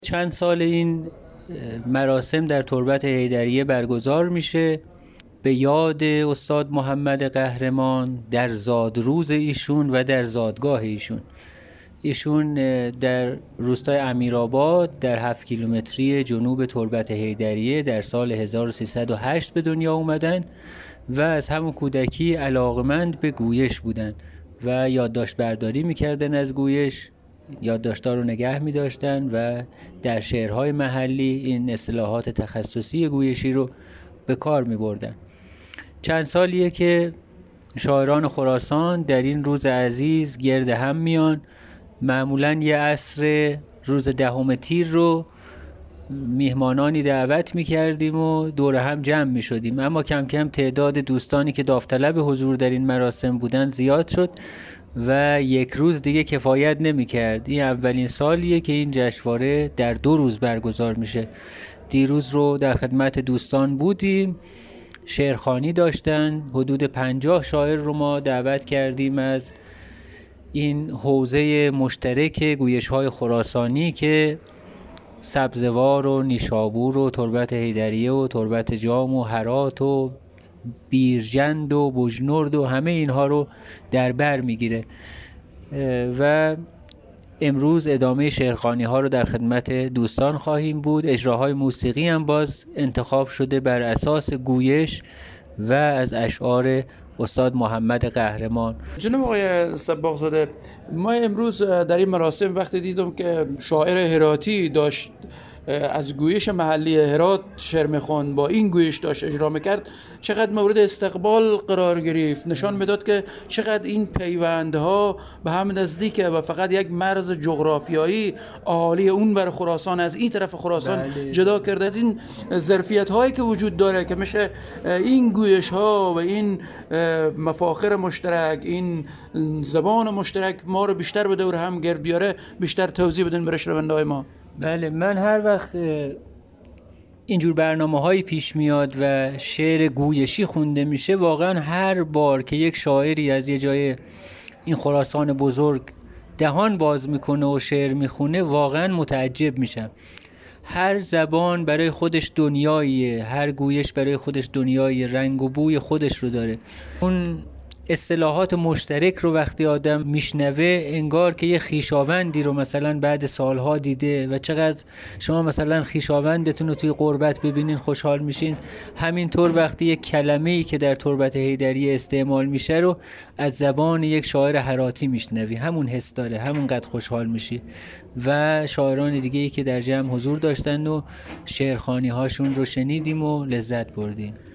چند سال این مراسم در تربت حیدریه برگزار میشه به یاد استاد محمد قهرمان در زادروز ایشون و در زادگاه ایشون در روستای امیرآباد در 7 کیلومتری جنوب تربت حیدریه در سال 1308 به دنیا اومدن و از همون کودکی علاقمند به گویش بودن و یادداشت برداری میکردن از گویش، یادداشت‌ها رو نگه می‌داشتن و در شعرهای محلی این اصطلاحات تخصصی گویشی رو به کار می‌بردن. چند سالیه که شاعران خراسان در این روز عزیز گرد هم میان. معمولاً یه عصر روز 10 تیر رو میهمانانی دعوت می‌کردیم و دور هم جمع می‌شدیم، اما کم کم تعداد دوستانی که داوطلب حضور در این مراسم بودن زیاد شد و یک روز دیگه کفایت نمی‌کرد. این اولین سالیه که این جشنواره در 2 روز برگزار میشه. دیروز رو در خدمت دوستان بودیم، شعرخوانی داشتن، حدود 50 شاعر رو ما دعوت کردیم از این حوزه مشترک گویش‌های خراسانی که سبزوار و نیشابور و تربت حیدریه و تربت جام و هرات و بیرجند و بجنورد و همه اینها رو در بر میگیره و امروز ادامه شعرخوانی ها رو در خدمت دوستان خواهیم بود. اجراهای موسیقی هم باز انتخاب شده بر اساس گویش و از اشعار استاد محمد قهرمان. جناب آقای صباغزاده، ما امروز در این مراسم وقتی دیدم که شاعر هراتی داشت از گویش محلی هرات شعر میخوند، با این گویش داشت اجرا میکرد، چقدر مورد استقبال قرار گرفت. نشان میداد که چقدر این پیوندها به هم نزدیکه و فقط یک مرز جغرافیایی اهالی اون بر خراسان از این طرف خراسان جدا کرده. از این ظرفیت هایی که وجود داره که میشه این گویش ها و این مفاخر مشترک، این زبان مشترک ما رو بیشتر به دور هم گرد بیاره. بیشتر توضیح بدین برای شنونده های ما. بله، من هر وقت اینجور برنامه‌هایی پیش میاد و شعر گویشی خونده میشه، واقعا هر بار که یک شاعری از یه جای این خراسان بزرگ دهان باز میکنه و شعر میخونه واقعا متعجب میشم. هر زبان برای خودش دنیاییه، هر گویش برای خودش دنیاییه، رنگ و بوی خودش رو داره. اون اصطلاحات مشترک رو وقتی آدم میشنوه انگار که یه خویشاوندی رو مثلا بعد سالها دیده و چقدر شما مثلا خویشاوندتون رو توی غربت ببینین خوشحال میشین، همینطور وقتی یک کلمه‌ای که در تربت حیدریه استعمال میشه رو از زبان یک شاعر هراتی میشنوی، همون حس داره، همونقدر خوشحال میشی. و شاعران دیگه‌ای که در جمع حضور داشتن و شعرخوانی هاشون رو شنیدیم و لذت بردیم.